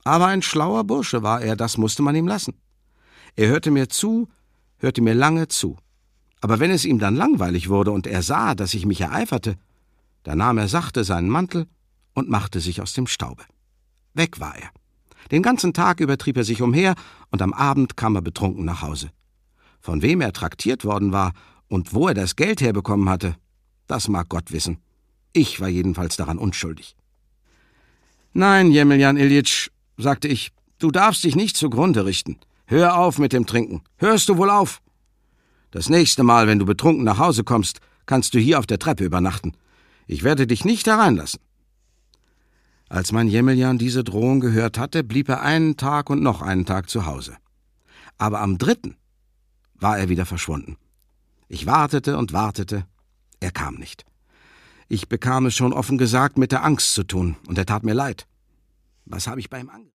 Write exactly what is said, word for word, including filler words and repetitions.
Aber ein schlauer Bursche war er, das musste man ihm lassen. Er hörte mir zu, hörte mir lange zu. Aber wenn es ihm dann langweilig wurde und er sah, dass ich mich ereiferte, da nahm er sachte seinen Mantel und machte sich aus dem Staube. Weg war er. Den ganzen Tag über trieb er sich umher, und am Abend kam er betrunken nach Hause. Von wem er traktiert worden war und wo er das Geld herbekommen hatte, das mag Gott wissen. Ich war jedenfalls daran unschuldig. »Nein, Jemeljan Iljitsch«, sagte ich, »du darfst dich nicht zugrunde richten. Hör auf mit dem Trinken. Hörst du wohl auf? Das nächste Mal, wenn du betrunken nach Hause kommst, kannst du hier auf der Treppe übernachten. Ich werde dich nicht hereinlassen.« Als mein Jemeljan diese Drohung gehört hatte, blieb er einen Tag und noch einen Tag zu Hause. Aber am dritten war er wieder verschwunden. Ich wartete und wartete, er kam nicht. Ich bekam es schon offen gesagt mit der Angst zu tun, und er tat mir leid. Was habe ich bei ihm angefangen?